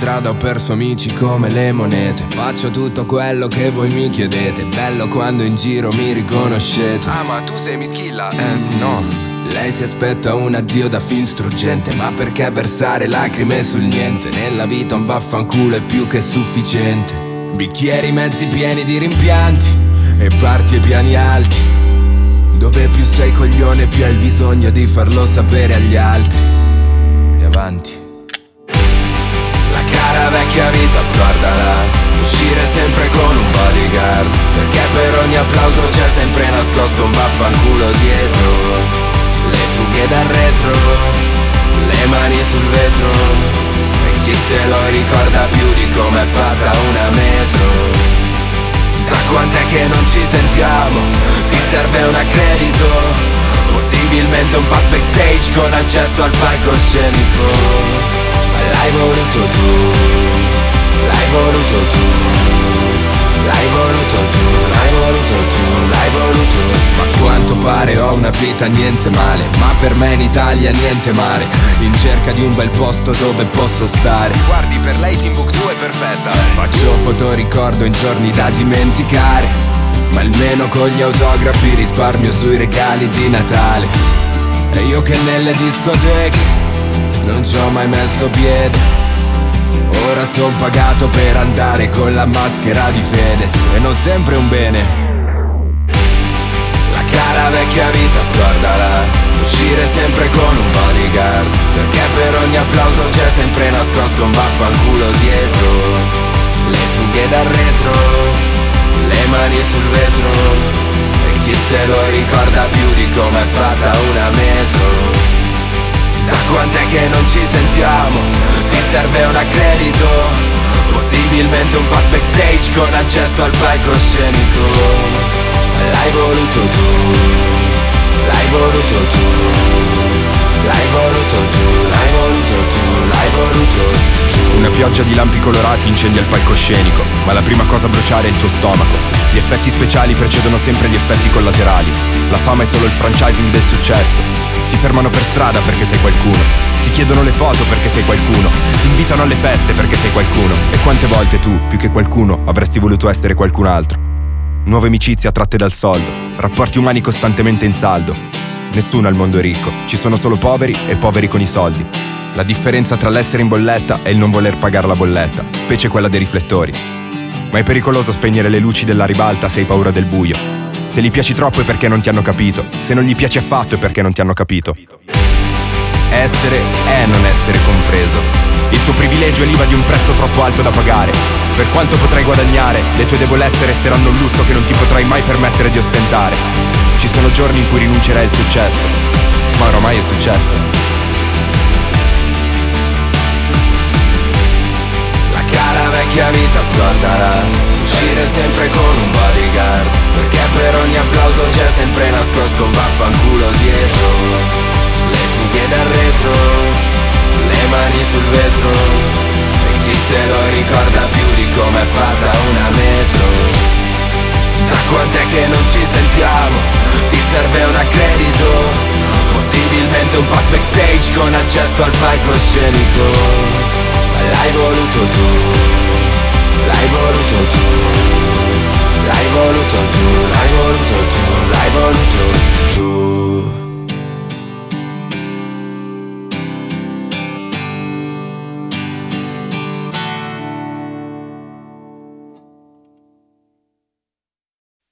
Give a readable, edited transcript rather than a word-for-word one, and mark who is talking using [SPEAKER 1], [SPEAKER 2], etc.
[SPEAKER 1] strada ho perso amici come le monete. Faccio tutto quello che voi mi chiedete. Bello quando in giro mi riconoscete.
[SPEAKER 2] Ah, ma tu sei Mischilla?
[SPEAKER 1] No. Lei si aspetta un addio da film struggente. Ma perché versare lacrime sul niente? Nella vita un vaffanculo è più che sufficiente. Bicchieri mezzi pieni di rimpianti e parti e piani alti, dove più sei coglione più hai il bisogno di farlo sapere agli altri. E avanti. La cara vecchia vita scordala, uscire sempre con un bodyguard, perché per ogni applauso c'è sempre nascosto un vaffanculo dietro. Le fughe dal retro, le mani sul vetro, e chi se lo ricorda più di com'è fatta una metro. Da quant'è che non ci sentiamo? Ti serve un accredito? Possibilmente un pass backstage con accesso al palcoscenico. Ma l'hai voluto tu, l'hai voluto tu, l'hai voluto tu, l'hai voluto tu, l'hai voluto. Ma a quanto pare ho una vita niente male, ma per me in Italia niente mare. In cerca di un bel posto dove posso stare.
[SPEAKER 2] Guardi, per lei Timbuktu è perfetta.
[SPEAKER 1] Faccio fotoricordo in giorni da dimenticare, ma almeno con gli autografi risparmio sui regali di Natale. E io che nelle discoteche non ci ho mai messo piede, ora son pagato per andare con la maschera di Fedez, e non sempre un bene. La cara vecchia vita scordala, uscire sempre con un bodyguard, perché per ogni applauso c'è sempre nascosto un vaffanculo dietro. Le fughe dal retro, le mani sul vetro, e chi se lo ricorda più di com'è fatta una metro. Da quant'è che non ci sentiamo? Ti serve un accredito? Possibilmente un pass backstage con accesso al palcoscenico. L'hai voluto tu, l'hai voluto tu, l'hai voluto tu, l'hai voluto tu, l'hai voluto tu.
[SPEAKER 3] Una pioggia di lampi colorati incendia il palcoscenico, ma la prima cosa a bruciare è il tuo stomaco. Gli effetti speciali precedono sempre gli effetti collaterali. La fama è solo il franchising del successo. Ti fermano per strada perché sei qualcuno, ti chiedono le foto perché sei qualcuno, ti invitano alle feste perché sei qualcuno. E quante volte tu, più che qualcuno, avresti voluto essere qualcun altro? Nuove amicizie attratte dal soldo, rapporti umani costantemente in saldo. Nessuno al mondo è ricco, ci sono solo poveri e poveri con i soldi. La differenza tra l'essere in bolletta e il non voler pagare la bolletta, specie quella dei riflettori. Ma è pericoloso spegnere le luci della ribalta se hai paura del buio. Se gli piaci troppo è perché non ti hanno capito, se non gli piaci affatto è perché non ti hanno capito.
[SPEAKER 1] Essere è non essere compreso.
[SPEAKER 3] Il tuo privilegio è l'IVA di un prezzo troppo alto da pagare. Per quanto potrai guadagnare, le tue debolezze resteranno un lusso che non ti potrai mai permettere di ostentare. Ci sono giorni in cui rinuncerai al successo, ma ormai è successo.
[SPEAKER 1] La cara vecchia vita scordala, uscire sempre con un bodyguard, perché per ogni applauso c'è sempre nascosto un vaffanculo dietro. Le fughe dal retro, le mani sul vetro, e chi se lo ricorda più di com'è fatta una metro. Da quant'è che non ci sentiamo? Ti serve un accredito? Possibilmente un pass backstage con accesso al palcoscenico. Ma l'hai voluto tu, l'hai voluto tu, l'hai voluto tu.